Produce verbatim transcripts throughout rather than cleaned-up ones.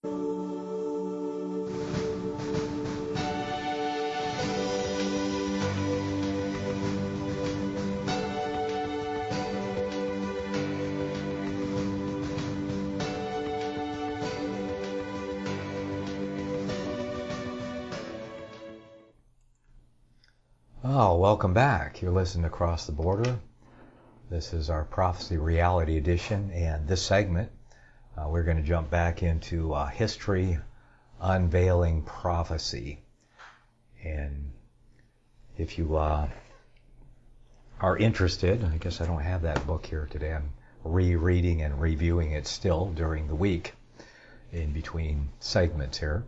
Oh, welcome back. You're listening to Across the Border. This is our Prophecy Reality Edition, and this segment, uh, we're going to jump back into uh, History Unveiling Prophecy. And if you uh, are interested, I guess I don't have that book here today. I'm rereading and reviewing it still during the week in between segments here.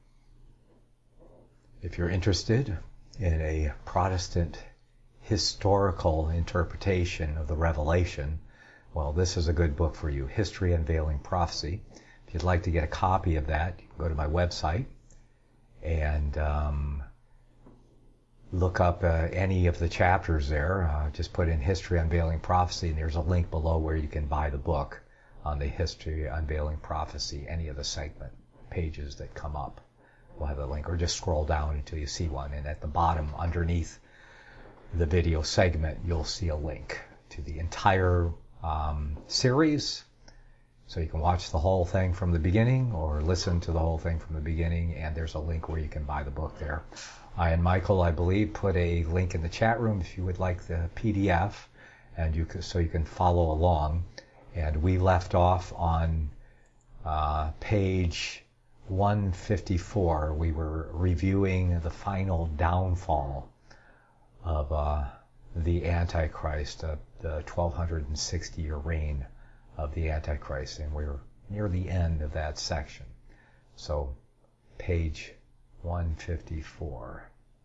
If you're interested in a Protestant historical interpretation of the Revelation, well, this is a good book for you, History Unveiling Prophecy. If you'd like to get a copy of that, you can go to my website and um, look up uh, any of the chapters there. Uh, just put in History Unveiling Prophecy, and there's a link below where you can buy the book on the History Unveiling Prophecy, any of the segment pages that come up. We'll have a link, or just scroll down until you see one, and at the bottom underneath the video segment you'll see a link to the entire um, series, so you can watch the whole thing from the beginning or listen to the whole thing from the beginning, and there's a link where you can buy the book there. I and Michael, I believe, put a link in the chat room if you would like the P D F, and you can, so you can follow along. And we left off on uh, page one fifty-four. We were reviewing the final downfall of uh, the Antichrist, uh, the twelve sixty year reign of the Antichrist, and we're near the end of that section. So, page one fifty-four.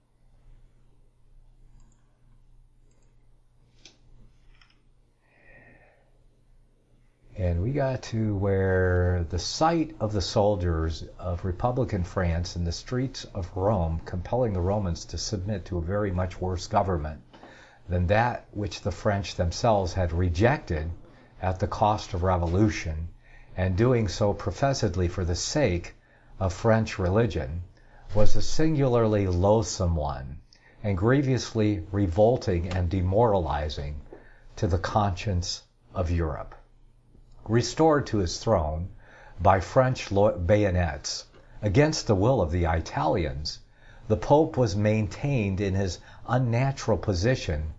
And we got to where the sight of the soldiers of Republican France in the streets of Rome compelling the Romans to submit to a very much worse government than that which the French themselves had rejected at the cost of revolution, and doing so professedly for the sake of French religion, was a singularly loathsome one, and grievously revolting and demoralizing to the conscience of Europe. Restored to his throne by French bayonets against the will of the Italians, the Pope was maintained in his unnatural position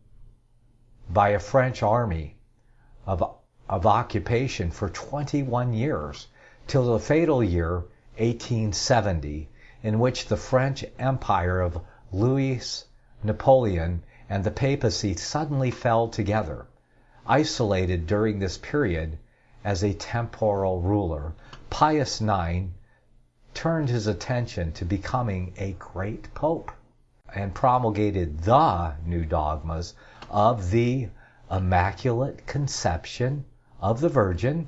by a French army of, of occupation for twenty-one years, till the fatal year eighteen seventy, in which the French Empire of Louis Napoleon and the papacy suddenly fell together. Isolated during this period as a temporal ruler, Pius the ninth turned his attention to becoming a great pope and promulgated the new dogmas of the Immaculate Conception of the Virgin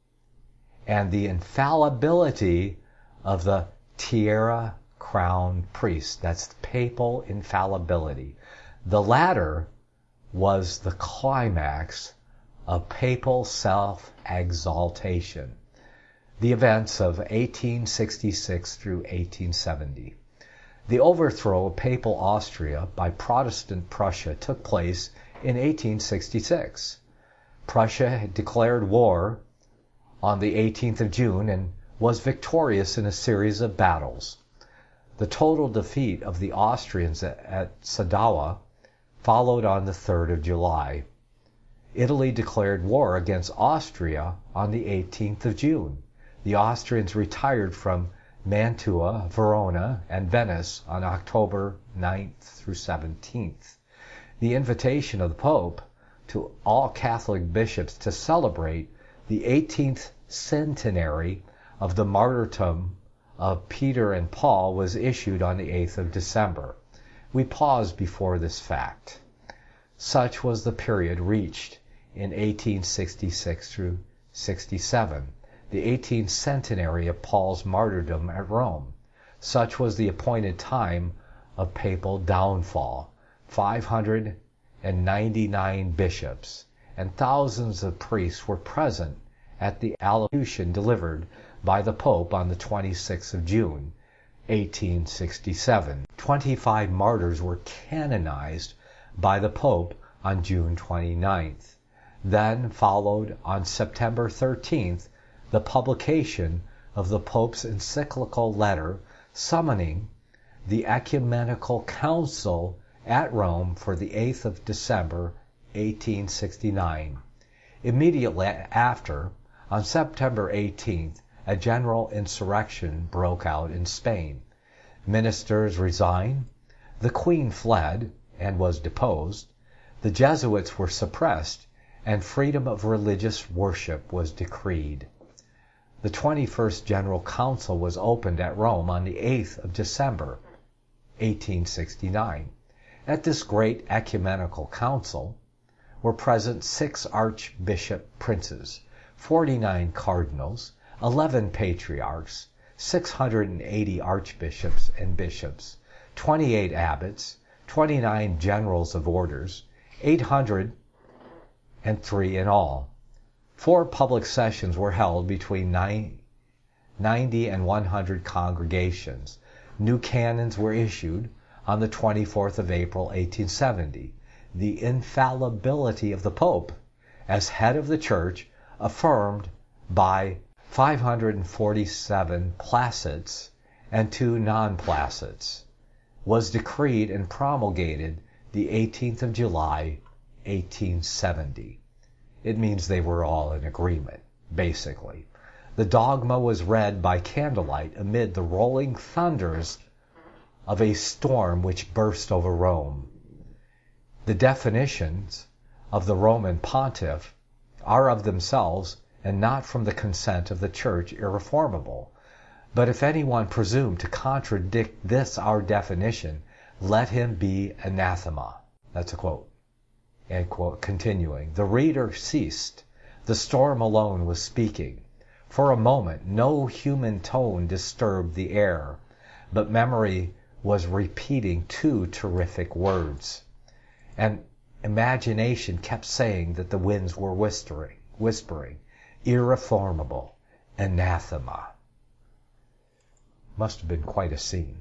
and the infallibility of the Tiara Crowned Priest. That's the papal infallibility. The latter was the climax of papal self-exaltation. The events of eighteen sixty-six through eighteen seventy. The overthrow of Papal Austria by Protestant Prussia took place in eighteen sixty-six. Prussia had declared war on the eighteenth of June and was victorious in a series of battles. The total defeat of the Austrians at Sadowa followed on the third of July. Italy declared war against Austria on the eighteenth of June. The Austrians retired from Mantua, Verona, and Venice on October ninth through seventeenth. The invitation of the Pope to all Catholic bishops to celebrate the eighteenth centenary of the martyrdom of Peter and Paul was issued on the eighth of December. We pause before this fact. Such was the period reached in eighteen sixty-six through sixty-seven, the eighteenth centenary of Paul's martyrdom at Rome. Such was the appointed time of papal downfall. five hundred ninety-nine bishops and thousands of priests were present at the allocution delivered by the Pope on the twenty-sixth of June, eighteen sixty-seven. twenty-five martyrs were canonized by the Pope on June twenty-ninth. Then followed on September thirteenth the publication of the Pope's encyclical letter summoning the Ecumenical Council at Rome for the eighth of December, eighteen sixty-nine. Immediately after, on September eighteenth, a general insurrection broke out in Spain. Ministers resigned, the Queen fled and was deposed, the Jesuits were suppressed, and freedom of religious worship was decreed. The twenty-first General Council was opened at Rome on the eighth of December, eighteen sixty-nine. At this great ecumenical council were present six archbishop princes, forty-nine cardinals, eleven patriarchs, six hundred eighty archbishops and bishops, twenty-eight abbots, twenty-nine generals of orders, eight hundred three in all. Four public sessions were held between ninety and one hundred congregations. New canons were issued on the twenty-fourth of April, eighteen seventy. The infallibility of the Pope as head of the Church, affirmed by five hundred forty-seven placids and two non-placids, was decreed and promulgated the eighteenth of July, eighteen seventy. It means they were all in agreement, basically. The dogma was read by candlelight amid the rolling thunders of a storm which burst over Rome. The definitions of the Roman pontiff are of themselves and not from the consent of the Church irreformable. But if anyone presume to contradict this our definition, let him be anathema. That's a quote. And quote, continuing, the reader ceased. The storm alone was speaking. For a moment, no human tone disturbed the air, but memory was repeating two terrific words. And imagination kept saying that the winds were whispering, whispering, irreformable, anathema. Must have been quite a scene.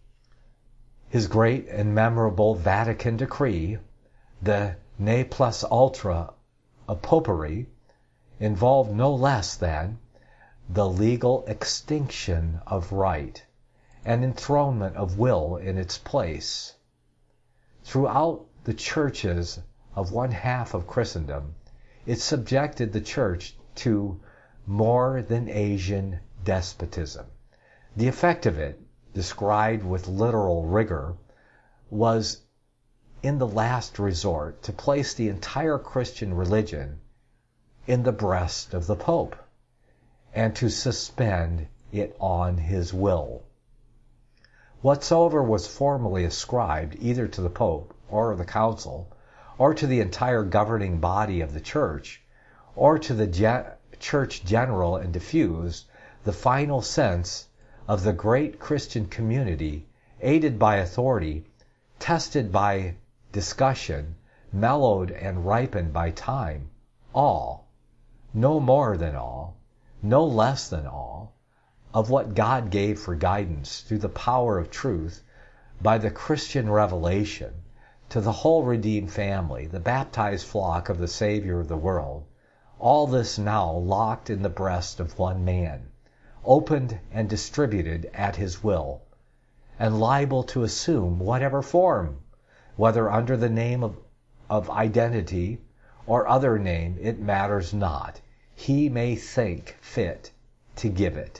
His great and memorable Vatican decree, the ne plus ultra of popery, involved no less than the legal extinction of right and enthronement of will in its place. Throughout the churches of one half of Christendom, it subjected the Church to more than Asian despotism. The effect of it, described with literal rigor, was in the last resort to place the entire Christian religion in the breast of the Pope and to suspend it on his will. Whatsoever was formally ascribed either to the Pope or the Council, or to the entire governing body of the Church, or to the ge- Church general and diffused, the final sense of the great Christian community, aided by authority, tested by discussion, mellowed and ripened by time, all, no more than all, no less than all, of what God gave for guidance through the power of truth by the Christian revelation to the whole redeemed family, the baptized flock of the Savior of the world, all this now locked in the breast of one man, opened and distributed at his will, and liable to assume whatever form, whether under the name of, of identity or other name, it matters not. He may think fit to give it.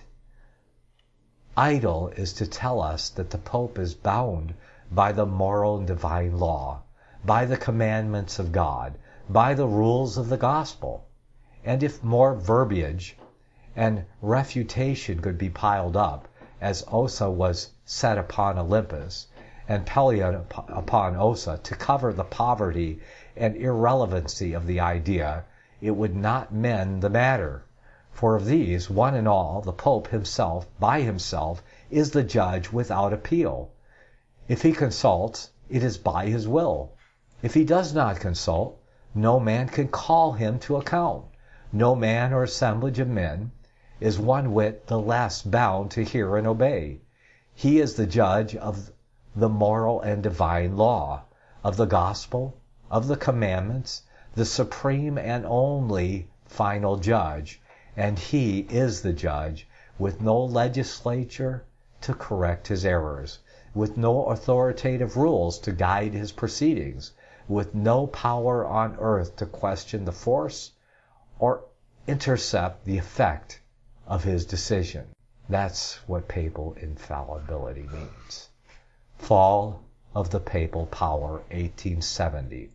Idle is to tell us that the Pope is bound by the moral and divine law, by the commandments of God, by the rules of the gospel. And if more verbiage and refutation could be piled up, as Ossa was set upon Olympus, and Pelion upon Ossa, to cover the poverty and irrelevancy of the idea, it would not mend the matter. For of these, one and all, the Pope himself, by himself, is the judge without appeal. If he consults, it is by his will. If he does not consult, no man can call him to account. No man or assemblage of men, is one whit the less bound to hear and obey. He is the judge of the moral and divine law, of the gospel, of the commandments, the supreme and only final judge, and he is the judge with no legislature to correct his errors, with no authoritative rules to guide his proceedings, with no power on earth to question the force or intercept the effect of his decision. That's what papal infallibility means. Fall of the papal power, eighteen seventy.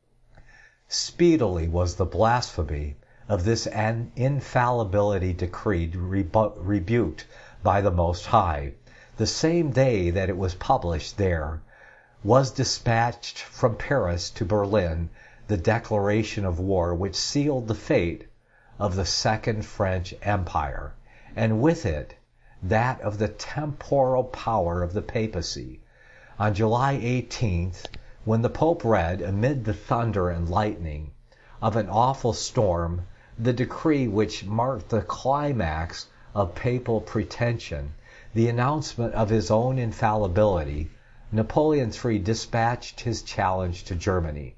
Speedily was the blasphemy of this infallibility decreed rebu- rebuked by the Most High. The same day that it was published there was dispatched from Paris to Berlin the declaration of war which sealed the fate of the Second French Empire, and with it that of the temporal power of the papacy. On July eighteenth, when the Pope read, amid the thunder and lightning of an awful storm, the decree which marked the climax of papal pretension, the announcement of his own infallibility, Napoleon the Third dispatched his challenge to Germany.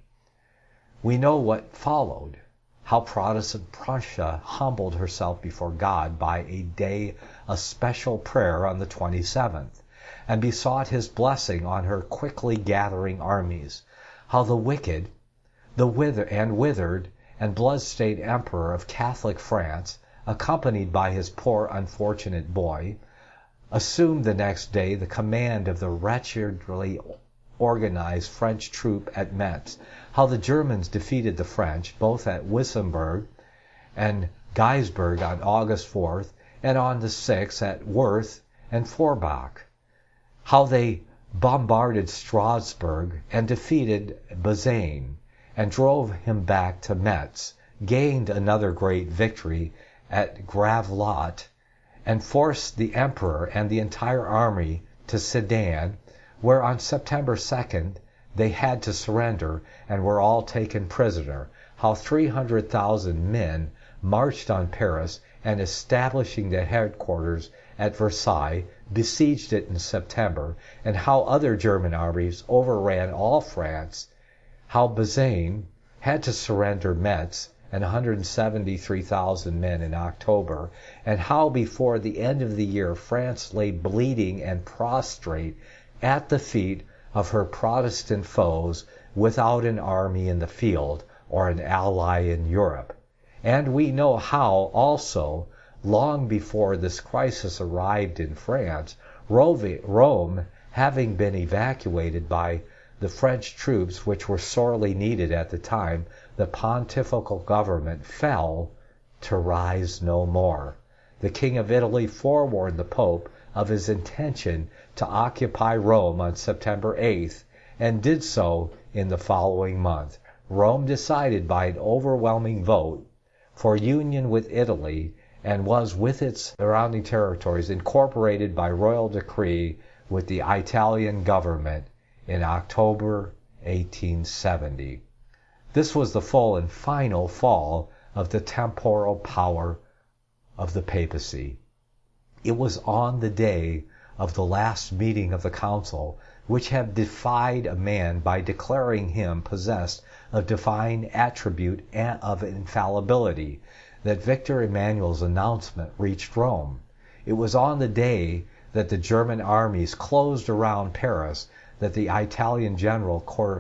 We know what followed, how Protestant Prussia humbled herself before God by a day of special prayer on the twenty-seventh, and besought his blessing on her quickly gathering armies, how the wicked, the wither and withered and blood-stained Emperor of Catholic France, accompanied by his poor unfortunate boy, assumed the next day the command of the wretchedly organized French troop at Metz, how the Germans defeated the French both at Wissembourg and Geisberg on August fourth, and on the sixth at Worth and Forbach, how they bombarded Strasbourg and defeated Bazaine, and drove him back to Metz, gained another great victory at Gravelotte, and forced the Emperor and the entire army to Sedan, where on September second they had to surrender and were all taken prisoner, how three hundred thousand men marched on Paris and, establishing their headquarters at Versailles, besieged it in September, and how other German armies overran all France, how Bazaine had to surrender Metz and one hundred seventy-three thousand men in October, and how before the end of the year France lay bleeding and prostrate at the feet of her Protestant foes, without an army in the field or an ally in Europe. And we know how also, long before this crisis arrived in France, Rome, having been evacuated by the French troops which were sorely needed at the time, the pontifical government fell to rise no more. The King of Italy forewarned the Pope of his intention to occupy Rome on September eighth, and did so in the following month. Rome decided by an overwhelming vote for union with Italy, and was with its surrounding territories incorporated by royal decree with the Italian government in October eighteen seventy. This was the full and final fall of the temporal power of the papacy. It was on the day of the last meeting of the council, which had defied a man by declaring him possessed of divine attribute and of infallibility, that Victor Emmanuel's announcement reached Rome. It was on the day that the German armies closed around Paris that the Italian general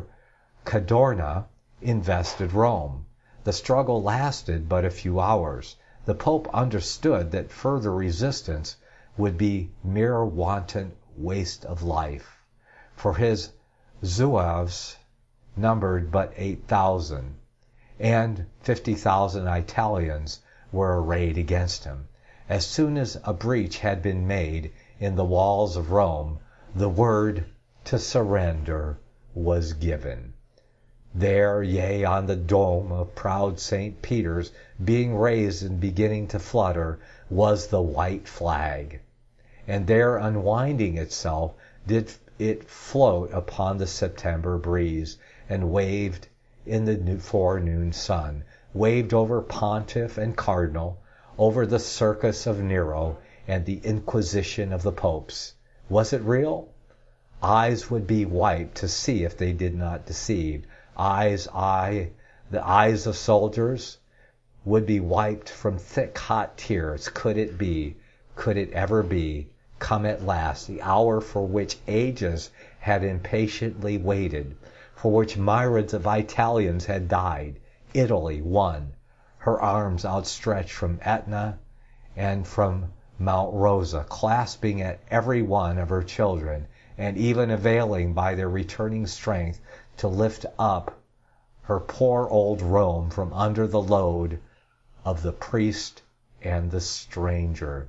Cadorna invested Rome. The struggle lasted but a few hours. The Pope understood that further resistance would be mere wanton waste of life, for his Zouaves numbered but eight thousand, and fifty thousand Italians were arrayed against him. As soon as a breach had been made in the walls of Rome, the word to surrender was given. There, yea, on the dome of proud Saint Peter's, being raised and beginning to flutter, was the white flag, and there, unwinding itself, did it float upon the September breeze, and waved in the forenoon sun, waved over pontiff and cardinal, over the circus of Nero and the inquisition of the popes. Was it real? Eyes would be wiped to see if they did not deceive. Eyes, eye, the eyes of soldiers would be wiped from thick, hot tears. Could it be? Could it ever be? Come at last, the hour for which ages had impatiently waited, for which myriads of Italians had died. Italy won, her arms outstretched from Etna and from Mount Rosa, clasping at every one of her children, and even availing by their returning strength to lift up her poor old Rome from under the load of the priest and the stranger.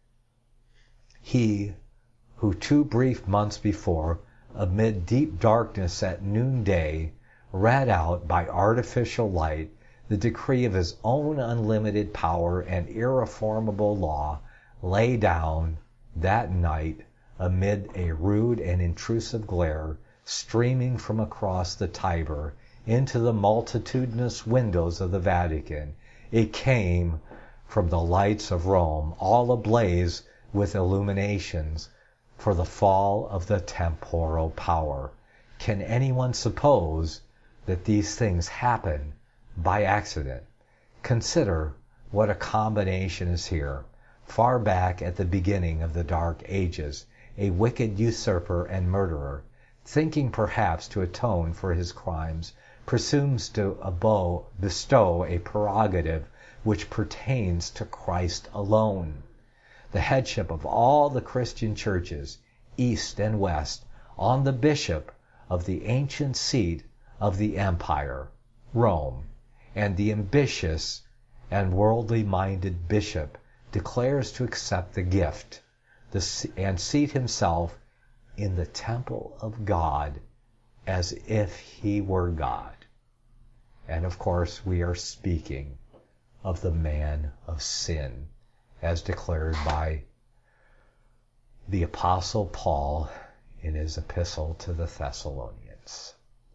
He who two brief months before, amid deep darkness at noonday, read out by artificial light the decree of his own unlimited power and irreformable law, lay down that night amid a rude and intrusive glare streaming from across the Tiber into the multitudinous windows of the Vatican. It came from the lights of Rome, all ablaze with illuminations for the fall of the temporal power. Can anyone suppose that these things happen by accident? Consider what a combination is here. Far back at the beginning of the Dark Ages, a wicked usurper and murderer, thinking perhaps to atone for his crimes, presumes to abo- bestow a prerogative which pertains to Christ alone. The headship of all the Christian churches, east and west, on the bishop of the ancient seat of the empire, Rome, and the ambitious and worldly-minded bishop declares to accept the gift and seat himself in the temple of God as if he were God. And of course, we are speaking of the man of sin, as declared by the Apostle Paul in his epistle to the Thessalonians.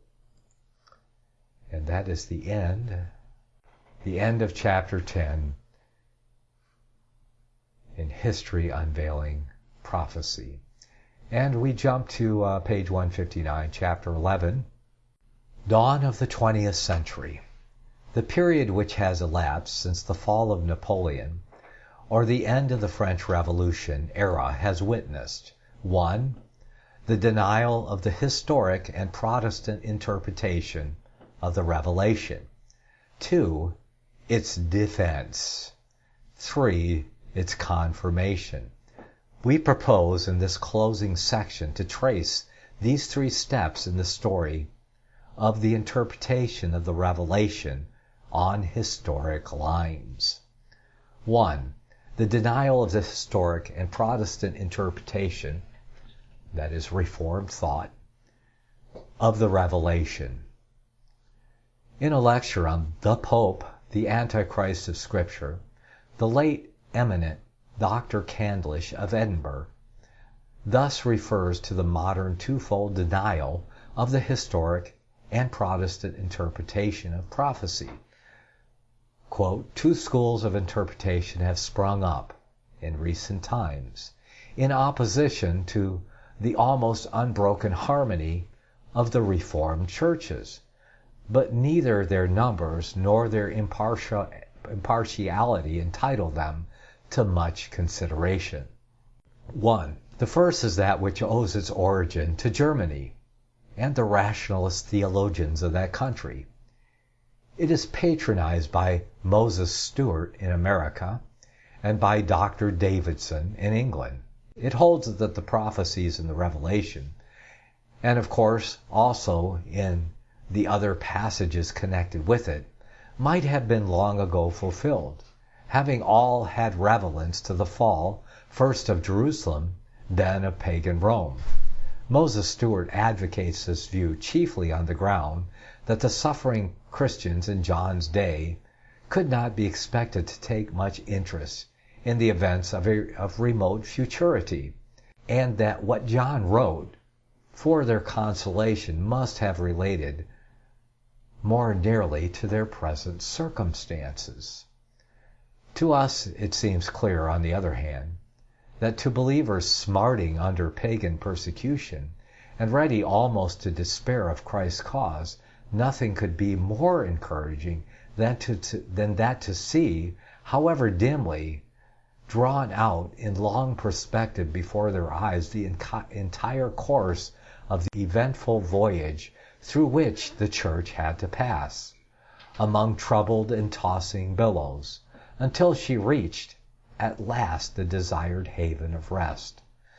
And that is the end, the end of chapter ten in History Unveiling Prophecy. And we jump to uh, page one fifty-nine, chapter eleven, Dawn of the twentieth century. The period which has elapsed since the fall of Napoleon or the end of the French Revolution era has witnessed: one. The denial of the historic and Protestant interpretation of the Revelation. two. Its defense. three. Its confirmation. We propose in this closing section to trace these three steps in the story of the interpretation of the Revelation on historic lines. one. The denial of the historic and Protestant interpretation, that is, Reformed thought, of the Revelation. In a lecture on the Pope, the Antichrist of Scripture, the late eminent Doctor Candlish of Edinburgh thus refers to the modern twofold denial of the historic and Protestant interpretation of prophecy. Quote, two schools of interpretation have sprung up in recent times in opposition to the almost unbroken harmony of the Reformed churches, but neither their numbers nor their impartial, impartiality entitle them to much consideration. One. The first is that which owes its origin to Germany and the rationalist theologians of that country. It is patronized by Moses Stuart in America and by Doctor Davidson in England. It holds that the prophecies in the Revelation, and of course also in the other passages connected with it, might have been long ago fulfilled, having all had relevance to the fall, first of Jerusalem, then of pagan Rome. Moses Stuart advocates this view chiefly on the ground that the suffering Christians in John's day could not be expected to take much interest in the events of, a, of remote futurity, and that what John wrote for their consolation must have related more nearly to their present circumstances. To us, it seems clear, on the other hand, that to believers smarting under pagan persecution and ready almost to despair of Christ's cause, nothing could be more encouraging than, to, to, than that to see, however dimly, drawn out in long perspective before their eyes, the enc- entire course of the eventful voyage through which the church had to pass, among troubled and tossing billows, until she reached at last the desired haven of rest.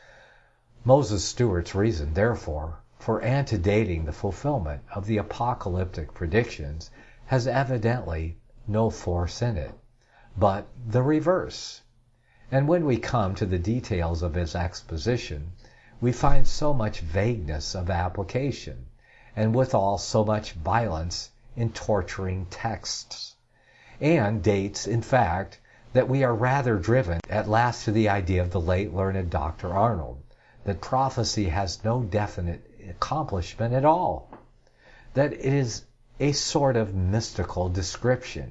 Moses Stuart's reason, therefore, for antedating the fulfillment of the apocalyptic predictions has evidently no force in it, but the reverse. And when we come to the details of his exposition, we find so much vagueness of application, and withal so much violence in torturing texts, and dates, in fact, that we are rather driven at last to the idea of the late learned Doctor Arnold, that prophecy has no definite accomplishment at all, that it is a sort of mystical description,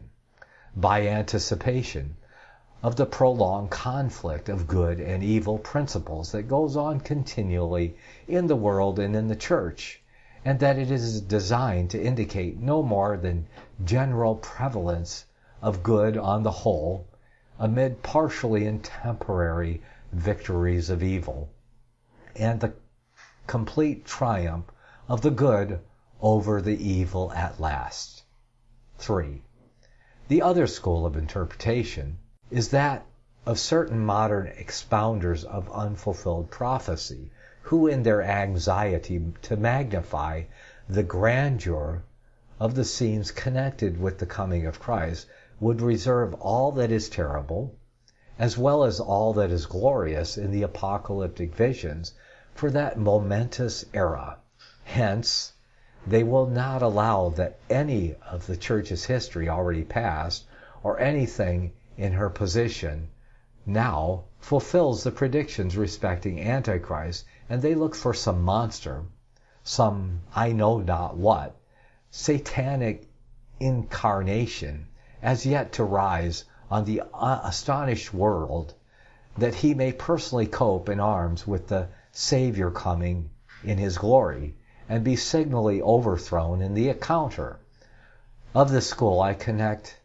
by anticipation, of the prolonged conflict of good and evil principles that goes on continually in the world and in the church, and that it is designed to indicate no more than general prevalence of good on the whole, amid partially and temporary victories of evil, and the complete triumph of the good over the evil at last. Three. The other school of interpretation is that of certain modern expounders of unfulfilled prophecy, who in their anxiety to magnify the grandeur of the scenes connected with the coming of Christ would reserve all that is terrible, as well as all that is glorious in the apocalyptic visions, for that momentous era. Hence, they will not allow that any of the church's history already past, or anything in her position now, fulfills the predictions respecting Antichrist, and they look for some monster, some I know not what, satanic incarnation, as yet to rise on the astonished world, that he may personally cope in arms with the Savior coming in his glory, and be signally overthrown in the encounter. Of this school I connect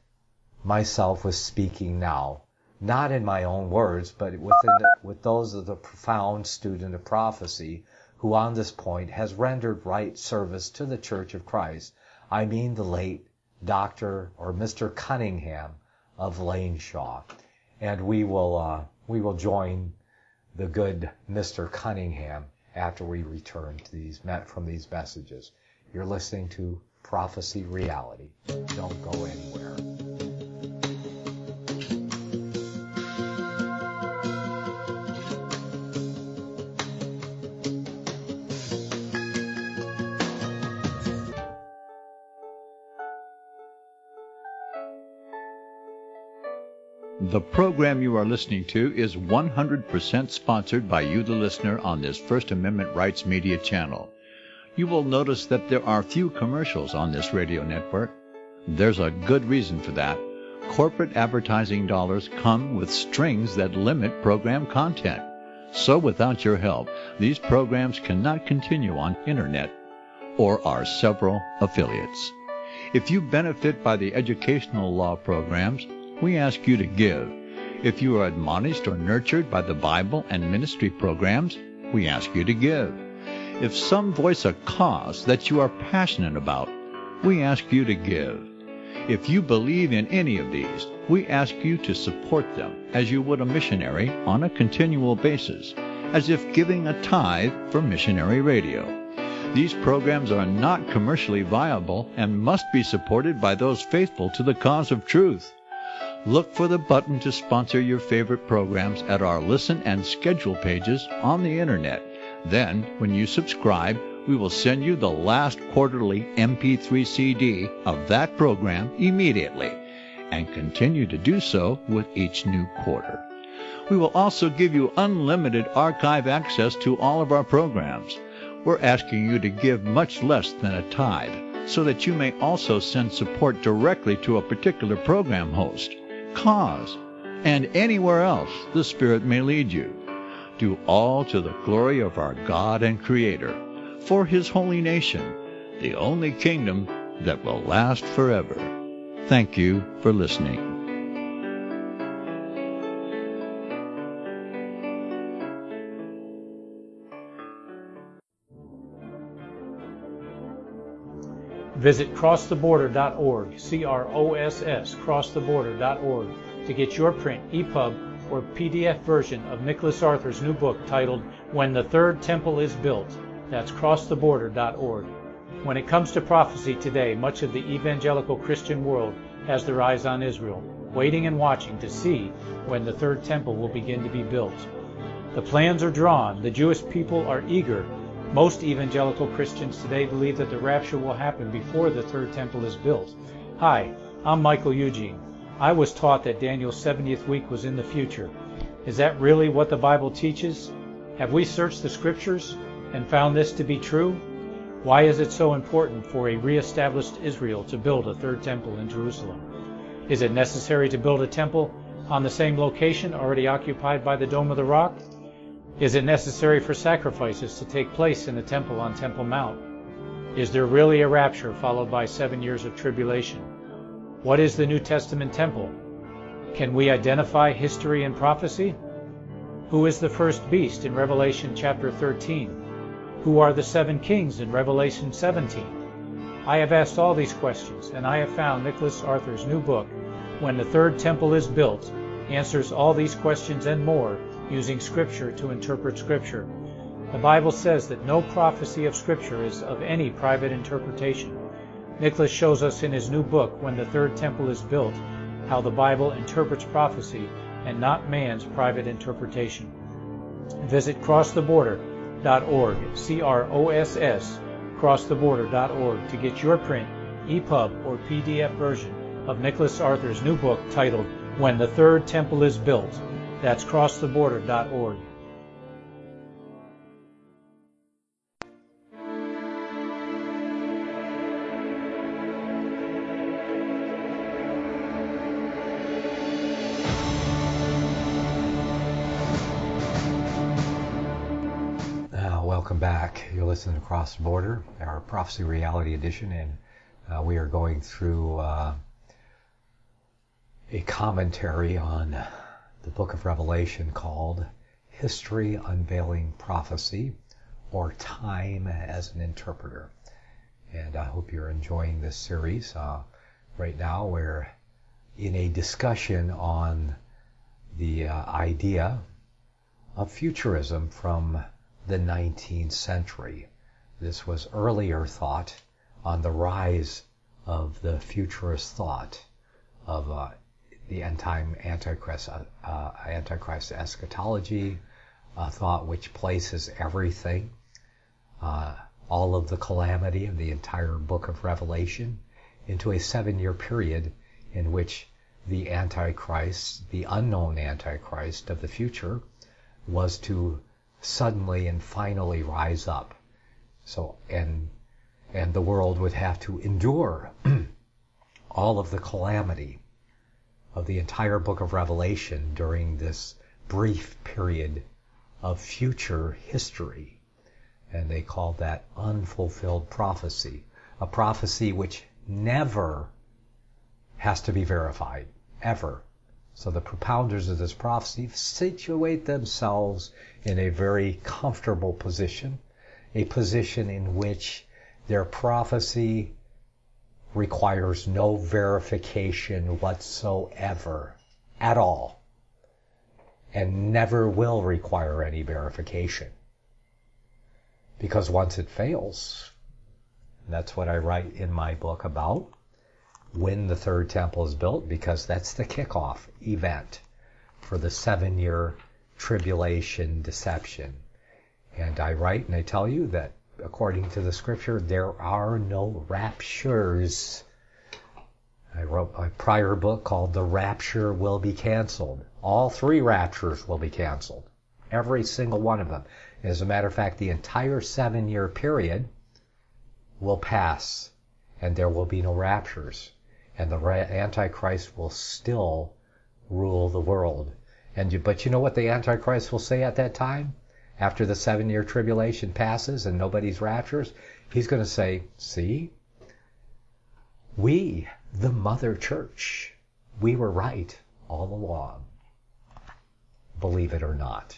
myself with speaking now, not in my own words, but within the, with those of the profound student of prophecy, who on this point has rendered right service to the Church of Christ. I mean the late Doctor or Mister Cunningham of Laneshaw. And we will uh, we will join the good Mister Cunningham after we return to these from these messages. You're listening to Prophecy Reality. Don't go anywhere. The program you are listening to is one hundred percent sponsored by you, the listener, on this First Amendment Rights Media channel. You will notice that there are few commercials on this radio network. There's a good reason for that. Corporate advertising dollars come with strings that limit program content. So without your help, these programs cannot continue on Internet or our several affiliates. If you benefit by the educational law programs, we ask you to give. If you are admonished or nurtured by the Bible and ministry programs, we ask you to give. If some voice a cause that you are passionate about, we ask you to give. If you believe in any of these, we ask you to support them as you would a missionary on a continual basis, as if giving a tithe for missionary radio. These programs are not commercially viable and must be supported by those faithful to the cause of truth. Look for the button to sponsor your favorite programs at our listen and schedule pages on the Internet. Then, when you subscribe, we will send you the last quarterly M P three C D of that program immediately, and continue to do so with each new quarter. We will also give you unlimited archive access to all of our programs. We're asking you to give much less than a tithe, so that you may also send support directly to a particular program host, cause, and anywhere else the Spirit may lead you. Do all to the glory of our God and Creator, for His holy nation, the only kingdom that will last forever. Thank you for listening. Visit cross the border dot org, C R O S S, cross the border dot org, to get your print, E P U B, or P D F version of Nicholas Arthur's new book titled When the Third Temple is Built. That's cross the border dot org. When it comes to prophecy today, much of the evangelical Christian world has their eyes on Israel, waiting and watching to see when the third temple will begin to be built. The plans are drawn. The Jewish people are eager. Most evangelical Christians today believe that the rapture will happen before the third temple is built. Hi, I'm Michael Eugene. I was taught that Daniel's seventieth week was in the future. Is that really what the Bible teaches? Have we searched the Scriptures and found this to be true? Why is it so important for a re-established Israel to build a third temple in Jerusalem? Is it necessary to build a temple on the same location already occupied by the Dome of the Rock? Is it necessary for sacrifices to take place in the temple on Temple Mount? Is there really a rapture followed by seven years of tribulation? What is the New Testament temple? Can we identify history and prophecy? Who is the first beast in Revelation chapter thirteen? Who are the seven kings in Revelation seventeen? I have asked all these questions, and I have found Nicholas Arthur's new book, When the Third Temple is Built, answers all these questions and more using Scripture to interpret Scripture. The Bible says that no prophecy of Scripture is of any private interpretation. Nicholas shows us in his new book, When the Third Temple is Built, how the Bible interprets prophecy and not man's private interpretation. Visit cross the border dot org, C R O S S, cross the border dot org, to get your print, E P U B, or P D F version of Nicholas Arthur's new book titled When the Third Temple is Built. That's cross the border dot org. Uh, welcome back. You're listening to Cross the Border, our Prophecy Reality Edition, and uh, we are going through uh, a commentary on the book of Revelation called History Unveiling Prophecy, or Time as an Interpreter. And I hope you're enjoying this series. Uh, right now we're in a discussion on the uh, idea of futurism from the nineteenth century. This was earlier thought on the rise of the futurist thought of uh, the end-time Antichrist, uh, Antichrist eschatology, a thought which places everything, uh, all of the calamity of the entire book of Revelation, into a seven-year period in which the Antichrist, the unknown Antichrist of the future, was to suddenly and finally rise up. So, and and the world would have to endure all of the calamity of the entire book of Revelation during this brief period of future history. And they called that unfulfilled prophecy, a prophecy which never has to be verified, ever. So the propounders of this prophecy situate themselves in a very comfortable position, a position in which their prophecy requires no verification whatsoever, at all, and never will require any verification. Because once it fails, and that's what I write in my book about, when the third temple is built, because that's the kickoff event for the seven-year tribulation deception. And I write and I tell you that according to the Scripture, there are no raptures. I wrote a prior book called The Rapture Will Be Canceled. All three raptures will be canceled. Every single one of them. As a matter of fact, the entire seven-year period will pass, and there will be no raptures. And the Antichrist will still rule the world. And you, but you know what the Antichrist will say at that time? After the seven-year tribulation passes and nobody's raptures, he's going to say, see, we, the mother church, we were right all along. Believe it or not.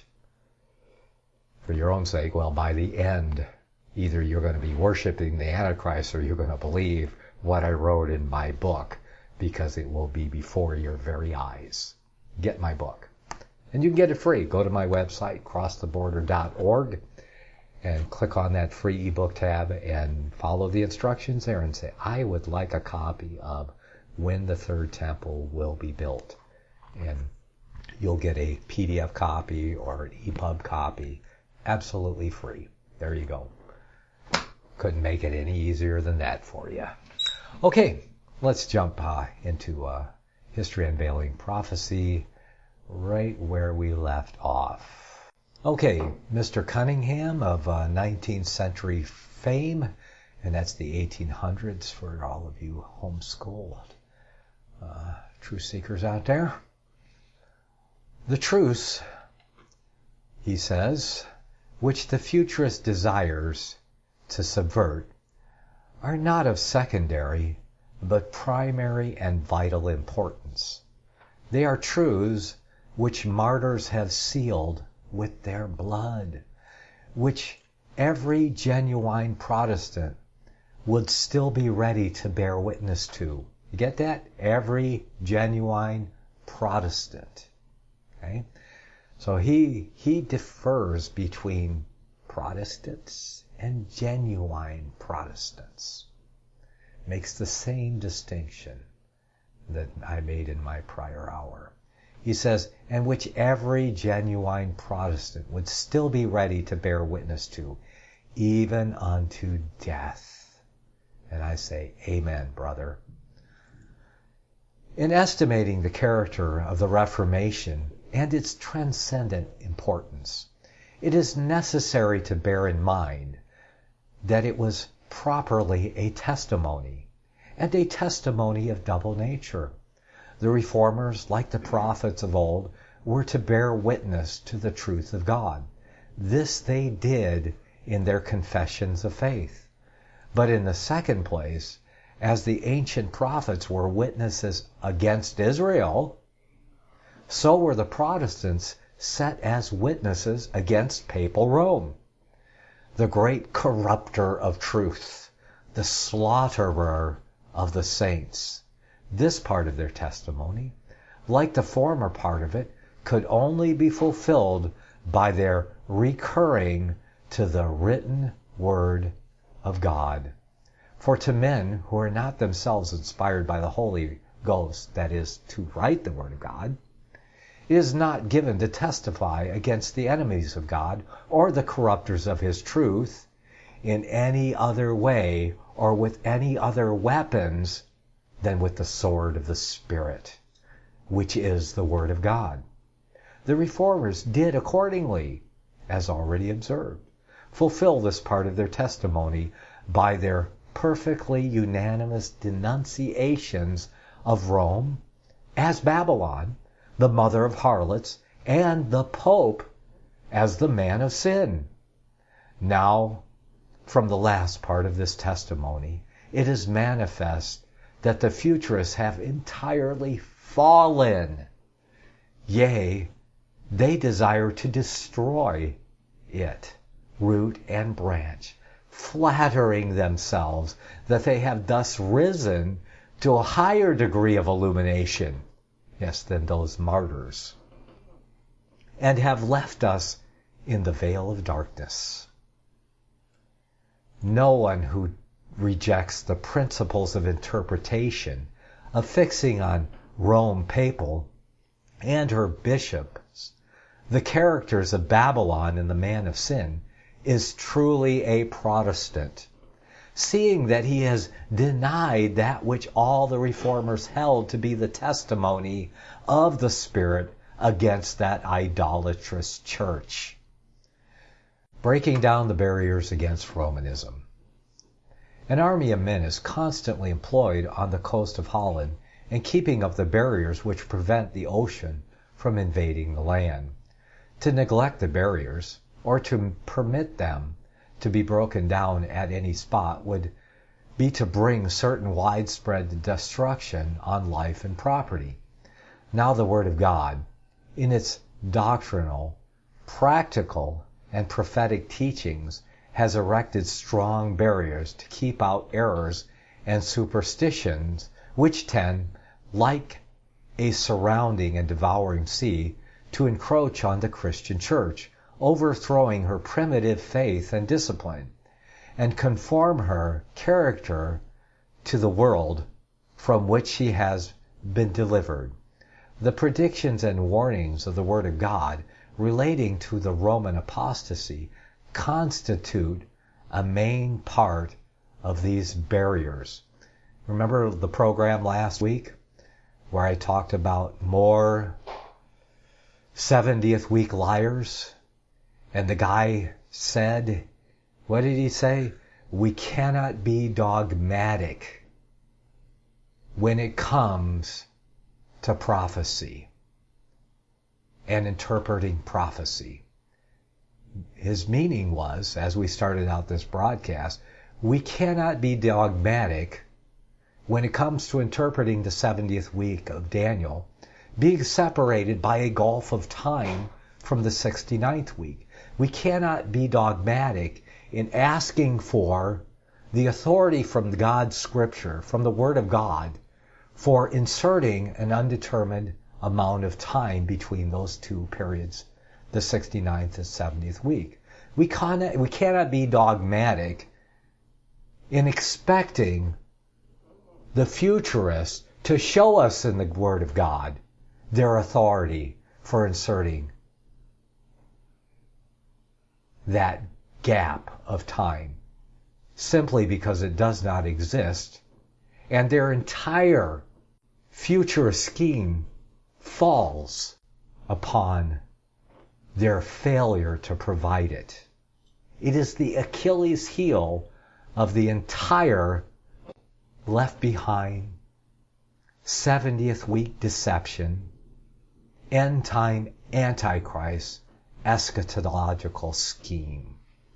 For your own sake, well, by the end, either you're going to be worshiping the Antichrist or you're going to believe what I wrote in my book, because it will be before your very eyes. Get my book. And you can get it free. Go to my website, cross the border dot org, and click on that free ebook tab and follow the instructions there and say, I would like a copy of When the Third Temple Will Be Built. And you'll get a P D F copy or an E P U B copy absolutely free. There you go. Couldn't make it any easier than that for you. Okay, let's jump uh, into uh, History Unveiling Prophecy, right where we left off. Okay, Mister Cunningham of uh, nineteenth century fame, and that's the eighteen hundreds for all of you homeschool uh, truth seekers out there. The truths, he says, which the futurist desires to subvert are not of secondary but primary and vital importance. They are truths which martyrs have sealed with their blood, which every genuine Protestant would still be ready to bear witness to. You get that? Every genuine Protestant. Okay? So he he differs between Protestants and genuine Protestants. Makes the same distinction that I made in my prior hour. He says, and which every genuine Protestant would still be ready to bear witness to, even unto death. And I say, amen, brother. In estimating the character of the Reformation and its transcendent importance, it is necessary to bear in mind that it was properly a testimony, and a testimony of double nature. The Reformers, like the prophets of old, were to bear witness to the truth of God. This they did in their confessions of faith. But in the second place, as the ancient prophets were witnesses against Israel, so were the Protestants set as witnesses against papal Rome, the great corrupter of truth, the slaughterer of the saints. This part of their testimony, like the former part of it, could only be fulfilled by their recurring to the written word of God. For to men who are not themselves inspired by the Holy Ghost, that is, to write the word of God, it is not given to testify against the enemies of God or the corrupters of his truth in any other way or with any other weapons than with the sword of the Spirit, which is the word of God. The Reformers did accordingly, as already observed, fulfill this part of their testimony by their perfectly unanimous denunciations of Rome as Babylon, the mother of harlots, and the Pope as the man of sin. Now, from the last part of this testimony, it is manifest that the futurists have entirely fallen. Yea, they desire to destroy it, root and branch, flattering themselves that they have thus risen to a higher degree of illumination, yes, than those martyrs, and have left us in the veil of darkness. No one who rejects the principles of interpretation, of fixing on Rome papal and her bishops the characters of Babylon and the man of sin, is truly a Protestant, seeing that he has denied that which all the Reformers held to be the testimony of the Spirit against that idolatrous church. Breaking down the barriers against Romanism. An army of men is constantly employed on the coast of Holland and keeping of the barriers which prevent the ocean from invading the land. To neglect the barriers, or to permit them to be broken down at any spot, would be to bring certain widespread destruction on life and property. Now the Word of God, in its doctrinal, practical, and prophetic teachings, has erected strong barriers to keep out errors and superstitions which tend, like a surrounding and devouring sea, to encroach on the Christian church, overthrowing her primitive faith and discipline, and conform her character to the world from which she has been delivered. The predictions and warnings of the Word of God relating to the Roman apostasy constitute a main part of these barriers. Remember the program last week where I talked about more seventieth week liars? And the guy said, what did he say? We cannot be dogmatic when it comes to prophecy and interpreting prophecy. His meaning was, as we started out this broadcast, we cannot be dogmatic when it comes to interpreting the seventieth week of Daniel, being separated by a gulf of time from the sixty-ninth week. We cannot be dogmatic in asking for the authority from God's Scripture, from the Word of God, for inserting an undetermined amount of time between those two periods, the sixty-ninth and seventieth week. We cannot, we cannot be dogmatic in expecting the futurists to show us in the Word of God their authority for inserting that gap of time, simply because it does not exist, and their entire futurist scheme falls upon their failure to provide it. It is the Achilles heel of the entire left behind seventieth week deception, end time antichrist eschatological scheme.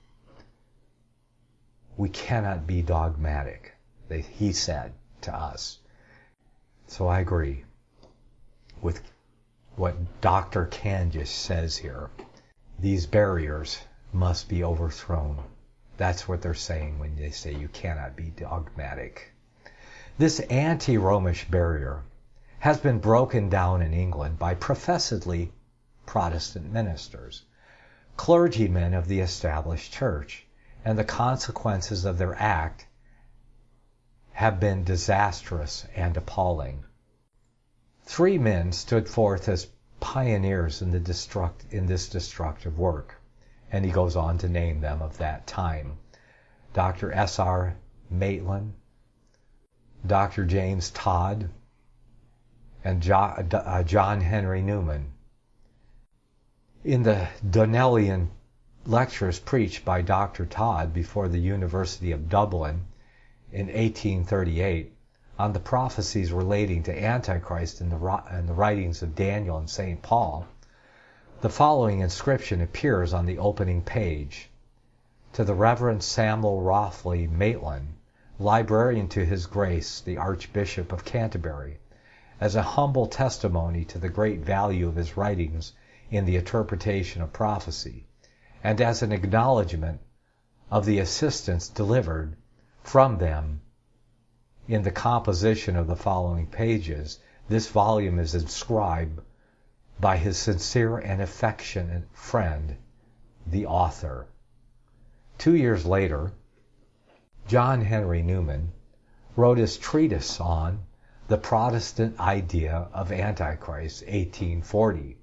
We cannot be dogmatic, he said to us. So I agree with what Doctor Candice says here. These barriers must be overthrown. That's what they're saying when they say you cannot be dogmatic. This anti-Romish barrier has been broken down in England by professedly Protestant ministers, clergymen of the established church, and the consequences of their act have been disastrous and appalling. Three men stood forth as pioneers in, the destruct, in this destructive work, and he goes on to name them of that time. Doctor S R Maitland, Doctor James Todd, and John Henry Newman. In the Donnellian lectures preached by Doctor Todd before the University of Dublin in eighteen thirty-eight on the prophecies relating to Antichrist in the, in the writings of Daniel and Saint Paul, the following inscription appears on the opening page. To the Reverend Samuel Rothley Maitland, librarian to His Grace the Archbishop of Canterbury, as a humble testimony to the great value of his writings in the interpretation of prophecy, and as an acknowledgement of the assistance delivered from them in the composition of the following pages, this volume is inscribed by his sincere and affectionate friend, the author. Two years later, John Henry Newman wrote his treatise on the Protestant idea of Antichrist, eighteen forty.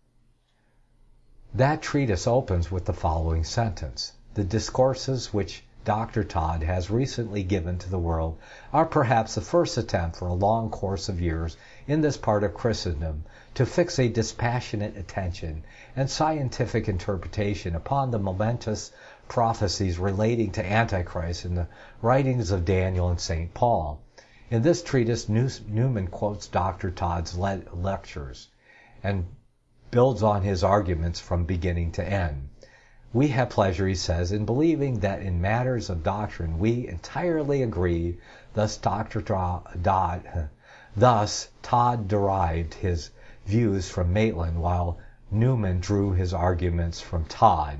That treatise opens with the following sentence: the discourses which Doctor Todd has recently given to the world are perhaps the first attempt for a long course of years in this part of Christendom to fix a dispassionate attention and scientific interpretation upon the momentous prophecies relating to Antichrist in the writings of Daniel and Saint Paul, In this treatise, Newman quotes Doctor Todd's le- lectures and builds on his arguments from beginning to end. We have pleasure, he says, in believing that in matters of doctrine we entirely agree. Thus, Doctor Dodd, thus Todd derived his views from Maitland, while Newman drew his arguments from Todd.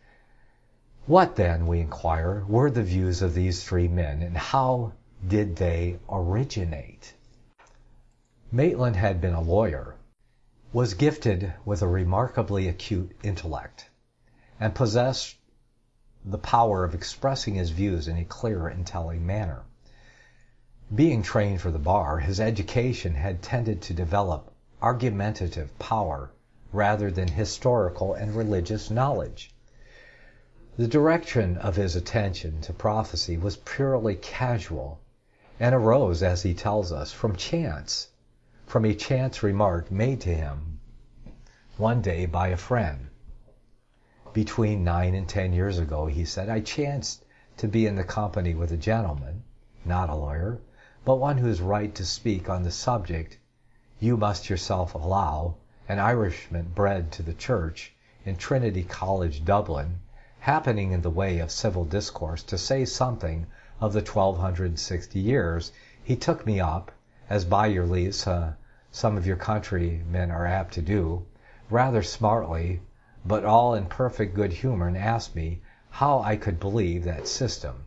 What then, we inquire, were the views of these three men, and how did they originate? Maitland had been a lawyer, was gifted with a remarkably acute intellect, and possessed the power of expressing his views in a clear and telling manner. Being trained for the bar, his education had tended to develop argumentative power rather than historical and religious knowledge. The direction of his attention to prophecy was purely casual and arose, as he tells us, from chance, from a chance remark made to him one day by a friend. Between nine and ten years ago, he said, I chanced to be in the company with a gentleman, not a lawyer, but one whose right to speak on the subject you must yourself allow, an Irishman bred to the church in Trinity College, Dublin, happening in the way of civil discourse to say something of the twelve sixty years, he took me up, as by your leave uh, some of your countrymen are apt to do, rather smartly, but all in perfect good humor, and asked me how I could believe that system.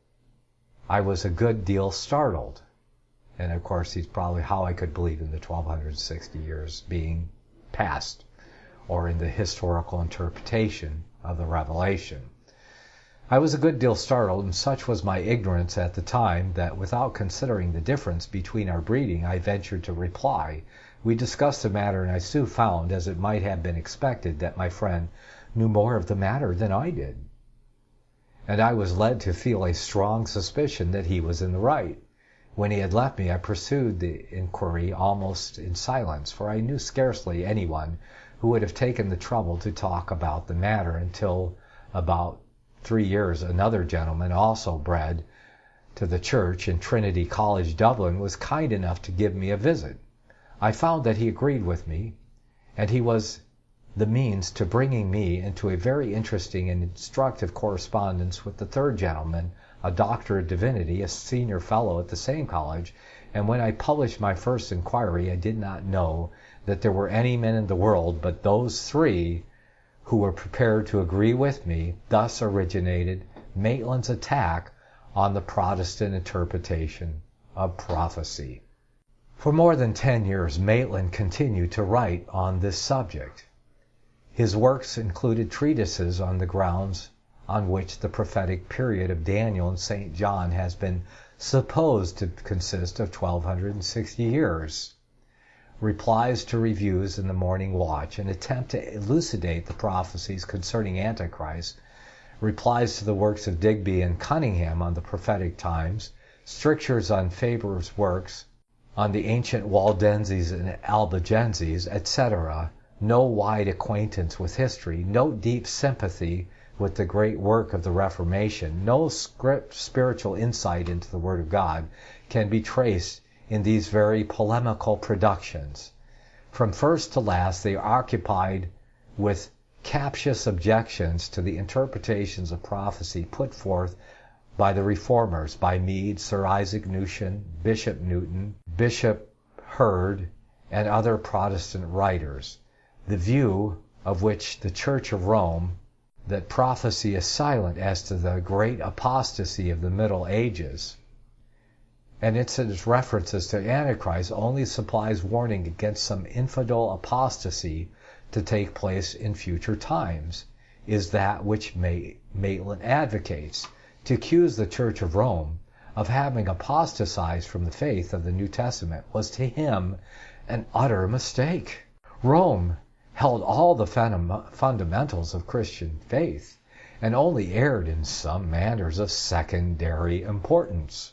I was a good deal startled. And of course, he's probably how I could believe in the twelve sixty years being past, or in the historical interpretation of the revelation. I was a good deal startled, and such was my ignorance at the time that without considering the difference between our breeding, I ventured to reply. We discussed the matter, and I soon found, as it might have been expected, that my friend knew more of the matter than I did. And I was led to feel a strong suspicion that he was in the right. When he had left me, I pursued the inquiry almost in silence, for I knew scarcely anyone who would have taken the trouble to talk about the matter until about three years another gentleman, also bred to the church in Trinity College, Dublin, was kind enough to give me a visit. I found that he agreed with me, and he was the means to bringing me into a very interesting and instructive correspondence with the third gentleman, a doctor of divinity, a senior fellow at the same college, and when I published my first inquiry, I did not know that there were any men in the world but those three who were prepared to agree with me. Thus originated Maitland's attack on the Protestant interpretation of prophecy. For more than ten years, Maitland continued to write on this subject. His works included treatises on the grounds on which the prophetic period of Daniel and Saint John has been supposed to consist of twelve sixty years, replies to reviews in the Morning Watch, an attempt to elucidate the prophecies concerning Antichrist, replies to the works of Digby and Cunningham on the prophetic times, strictures on Faber's works on the ancient Waldenses and Albigenses, et cetera, no wide acquaintance with history, no deep sympathy with the great work of the Reformation, no script spiritual insight into the Word of God can be traced in these very polemical productions. From first to last, they are occupied with captious objections to the interpretations of prophecy put forth by the Reformers, by Meade, Sir Isaac Newton, Bishop Newton, Bishop Hurd, and other Protestant writers, the view of which the Church of Rome, that prophecy is silent as to the great apostasy of the Middle Ages, and its references to Antichrist only supplies warning against some infidel apostasy to take place in future times, is that which Maitland advocates. To accuse the Church of Rome of having apostatized from the faith of the New Testament was to him an utter mistake. Rome held all the fundamentals of Christian faith and only erred in some matters of secondary importance.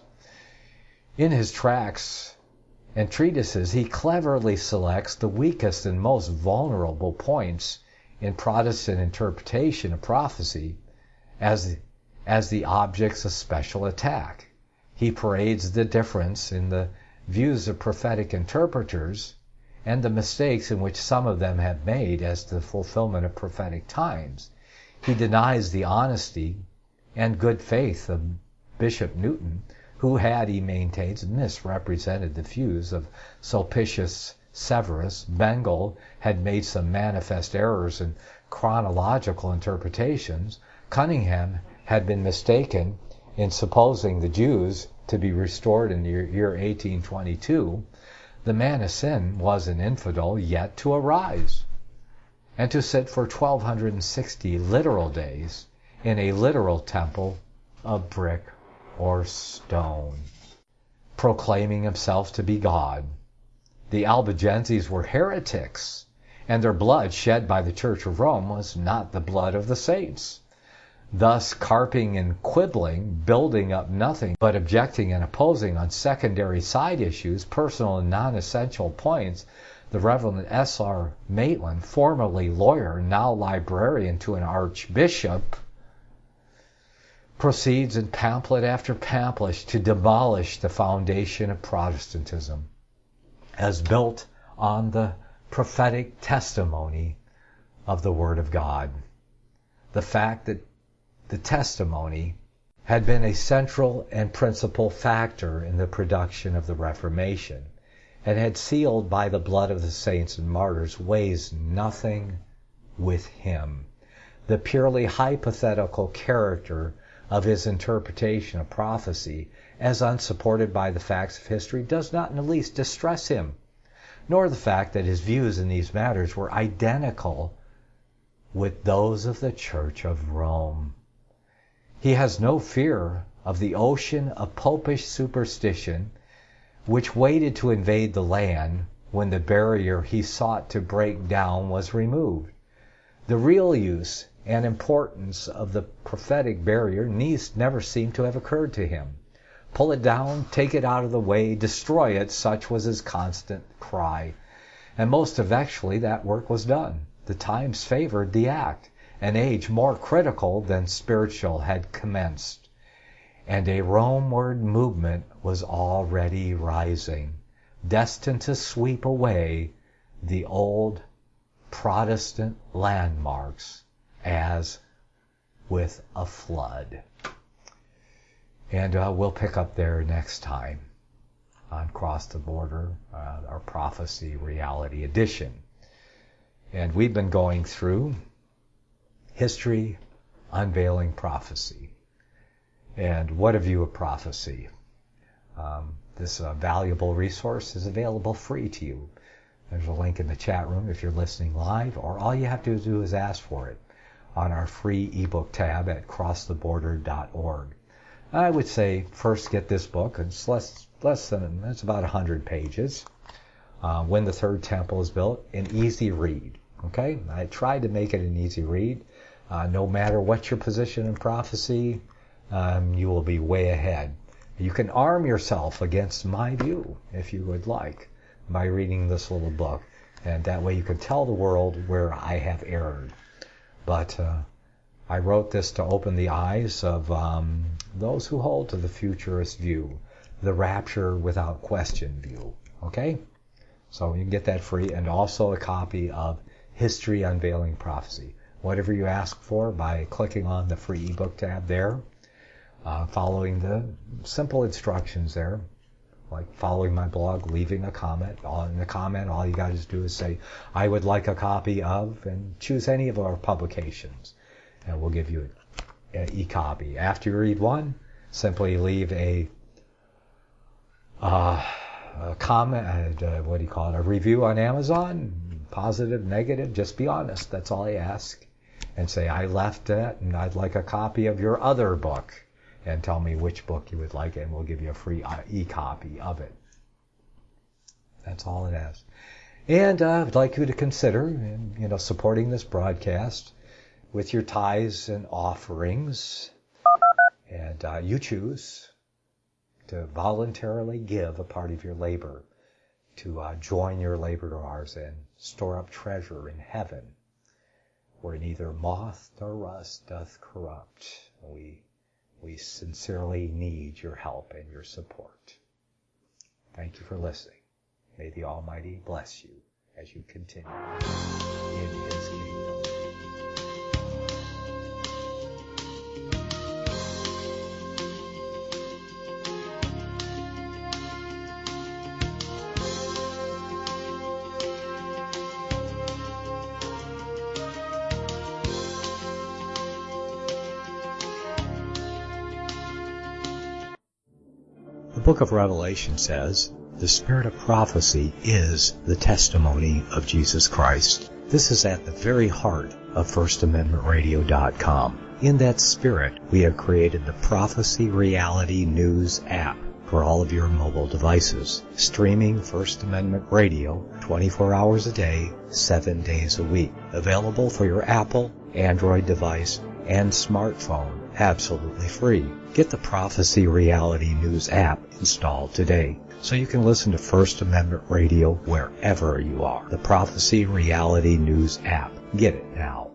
In his tracts and treatises, he cleverly selects the weakest and most vulnerable points in Protestant interpretation of prophecy as, as the objects of special attack, He parades the difference in the views of prophetic interpreters and the mistakes in which some of them have made as to the fulfillment of prophetic times. He denies the honesty and good faith of Bishop Newton, who had, he maintains, misrepresented the views of Sulpicius Severus. Bengel had made some manifest errors in chronological interpretations. Cunningham had been mistaken in supposing the Jews to be restored in the year eighteen twenty-two. The man of sin was an infidel yet to arise, and to sit for twelve sixty literal days in a literal temple of brick or stone, proclaiming himself to be God. The Albigenses were heretics, and their blood shed by the Church of Rome was not the blood of the saints. Thus, carping and quibbling, building up nothing, but objecting and opposing on secondary side issues, personal and non-essential points, the Reverend S R Maitland, formerly lawyer, now librarian to an archbishop, proceeds in pamphlet after pamphlet to demolish the foundation of Protestantism as built on the prophetic testimony of the Word of God. The fact that the testimony had been a central and principal factor in the production of the Reformation and had sealed by the blood of the saints and martyrs weighs nothing with him. The purely hypothetical character of his interpretation of prophecy, as unsupported by the facts of history, does not in the least distress him, nor the fact that his views in these matters were identical with those of the Church of Rome. He has no fear of the ocean of popish superstition which waited to invade the land when the barrier he sought to break down was removed. The real use and importance of the prophetic barrier needs never seemed to have occurred to him. Pull it down, take it out of the way, destroy it, such was his constant cry. And most effectually that work was done. The times favored the act. An age more critical than spiritual had commenced, and a Romeward movement was already rising, destined to sweep away the old Protestant landmarks as with a flood. And uh, we'll pick up there next time on Cross the Border, uh, our Prophecy Reality Edition. And we've been going through History Unveiling Prophecy. And what a view of prophecy. Um, this uh, valuable resource is available free to you. There's a link in the chat room if you're listening live, or all you have to do is ask for it on our free ebook tab at cross the border dot org. I would say first get this book. It's less less than, it's about one hundred pages. Uh, When the Third Temple is Built, an easy read. Okay? I tried to make it an easy read. Uh, no matter what your position in prophecy, um, you will be way ahead. You can arm yourself against my view, if you would like, by reading this little book. And that way you can tell the world where I have erred. But uh, I wrote this to open the eyes of um, those who hold to the futurist view, the rapture without question view. Okay? So you can get that free, and also a copy of History Unveiling Prophecy. Whatever you ask for by clicking on the free ebook tab there, uh, following the simple instructions there, like following my blog, leaving a comment. On the comment, all you got to do is say, I would like a copy of, and choose any of our publications, and we'll give you an e-copy. After you read one, simply leave a, uh, a comment, uh, what do you call it, a review on Amazon, positive, negative, just be honest. That's all I ask. And say, I left it, and I'd like a copy of your other book. And tell me which book you would like, and we'll give you a free e-copy of it. That's all it asks. And uh, I'd like you to consider, you know, supporting this broadcast with your tithes and offerings. And uh, you choose to voluntarily give a part of your labor to uh, join your labor to ours and store up treasure in heaven, where neither moth nor rust doth corrupt. We We sincerely need your help and your support. Thank you for listening. May the Almighty bless you as you continue in His kingdom. The book of Revelation says, the spirit of prophecy is the testimony of Jesus Christ. This is at the very heart of First Amendment Radio dot com. In that spirit, we have created the Prophecy Reality News app for all of your mobile devices, streaming First Amendment Radio twenty-four hours a day, seven days a week. Available for your Apple, Android device, and smartphone, absolutely free. Get the Prophecy Reality News app installed today so you can listen to First Amendment Radio wherever you are. The Prophecy Reality News app. Get it now.